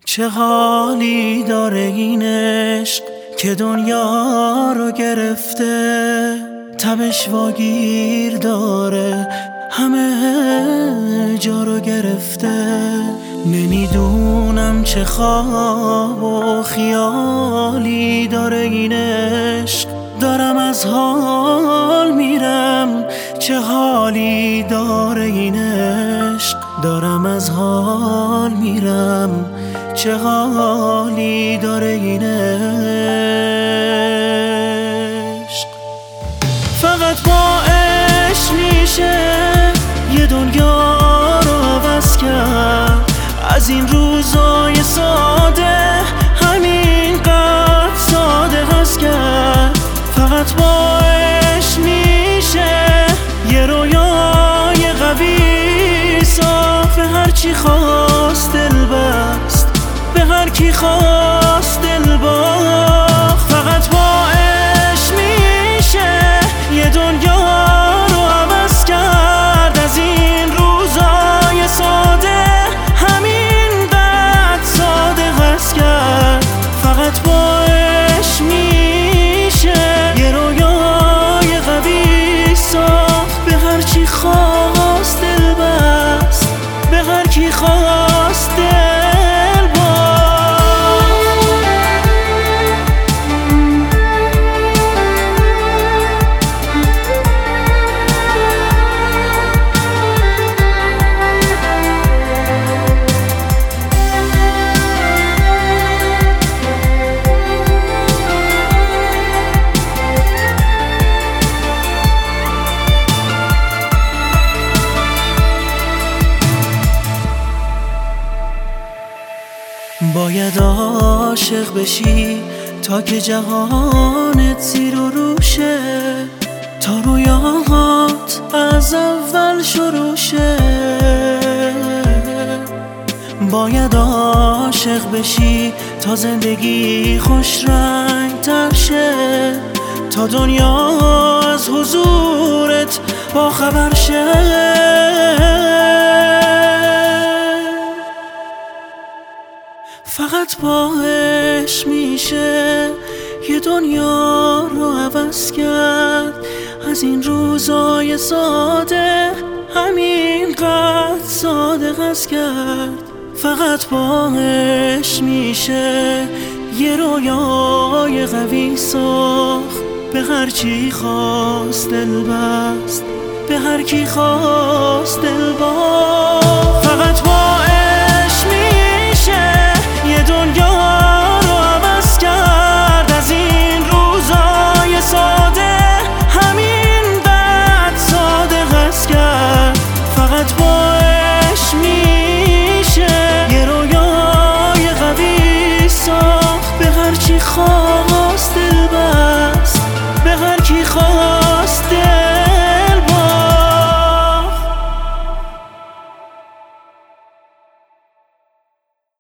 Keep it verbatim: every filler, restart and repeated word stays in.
چه حالی داره این عشق که دنیا رو گرفته، تبش واگیر داره همه جا رو گرفته. نمیدونم چه خواب و خیالی داره این عشق، دارم از حال میرم. چه حالی داره این عشق، دارم از حال میرم. چه حالی داره این عشق. فقط با عشق میشه یه دنیا رو عوض کرد. از این روزای ساده همین قد ساده هست کرد. فقط با عشق میشه یه رویای قوی ساخت. به هرچی خواست دل بست، به هر کی خواست دل باخت. فقط با عشق میشه یه دنیا رو عوض کرد. از این روزای ساده همین قد ساده هست کرد. فقط با عشق میشه یه رویای قوی ساخت. به هر چی خواست دل بست، به هر کی خواست دل باید عاشق بشی تا که جهانت زیر و روشه، تا رویاهات از اول شروع شه. باید عاشق بشی تا زندگی خوش رنگ تر شه، تا دنیا از حضورت با خبر شه. فقط با عشق میشه یه دنیا رو عوض کرد. از این روزای ساده همین قد ساده هست کرد. فقط با عشق میشه یه رویای قوی ساخت. به هر چی خواست دل بست، به هر کی خواست دل باخت.